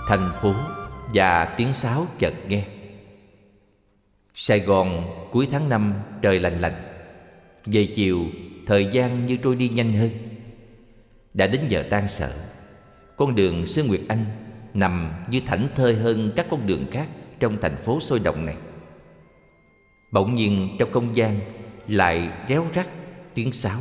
thành phố và tiếng sáo chợt nghe. Sài Gòn cuối tháng 5 trời lành lạnh. Về chiều, thời gian như trôi đi nhanh hơn. Đã đến giờ tan sở. Con đường Sư Nguyệt Anh nằm như thảnh thơi hơn các con đường khác trong thành phố sôi động này. Bỗng nhiên trong không gian lại réo rắt tiếng sáo.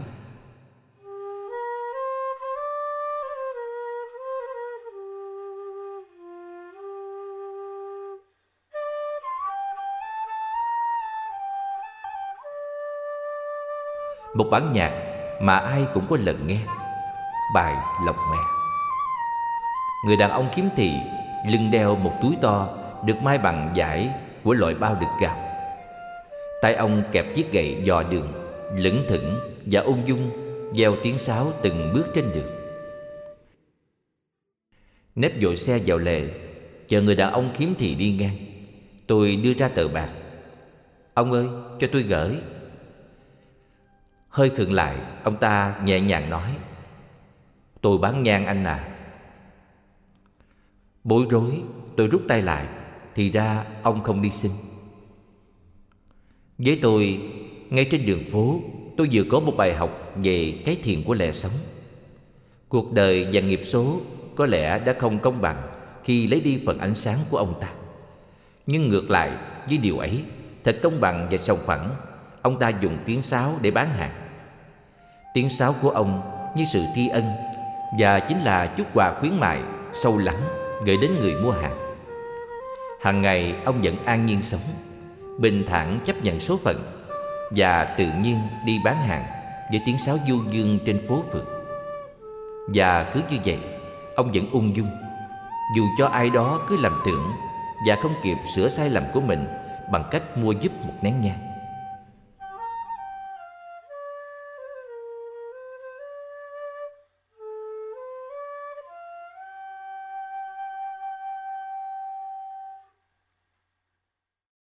Một bản nhạc mà ai cũng có lần nghe, bài Lộc Mè. Người đàn ông khiếm thị lưng đeo một túi to được may bằng vải của loại bao đựng gạo. Tay ông kẹp chiếc gậy dò đường, lững thững và ung dung gieo tiếng sáo từng bước trên đường. Nép vội xe vào lề, chờ người đàn ông khiếm thị đi ngang. Tôi đưa ra tờ bạc. Ông ơi, cho tôi gửi. Hơi khựng lại, ông ta nhẹ nhàng nói: Tôi bán nhang anh à. Bối rối, tôi rút tay lại. Thì ra ông không đi xin. Với tôi, ngay trên đường phố, tôi vừa có một bài học về cái thiện của lẽ sống. Cuộc đời và nghiệp số có lẽ đã không công bằng khi lấy đi phần ánh sáng của ông ta. Nhưng ngược lại với điều ấy, thật công bằng và sòng phẳng, ông ta dùng tiếng sáo để bán hàng. Tiếng sáo của ông như sự tri ân, và chính là chút quà khuyến mại sâu lắng gửi đến người mua hàng. Hàng ngày ông vẫn an nhiên sống, bình thản chấp nhận số phận, và tự nhiên đi bán hàng với tiếng sáo du dương trên phố phường. Và cứ như vậy, ông vẫn ung dung, dù cho ai đó cứ lầm tưởng và không kịp sửa sai lầm của mình bằng cách mua giúp một nén nhang.